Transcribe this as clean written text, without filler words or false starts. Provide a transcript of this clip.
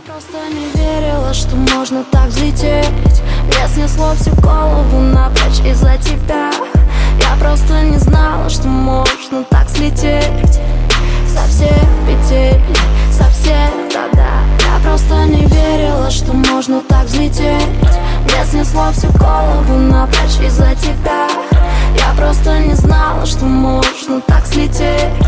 просто не верила, что можно так взлететь. Мне снесло всю голову напрочь из-за тебя. Я просто не знала, что можно так слететь со всех петель, со всех, да-да. Я просто не верила, что можно так взлететь. Мне снесло всю голову напрочь из-за тебя. Я просто не знала, что можно так слететь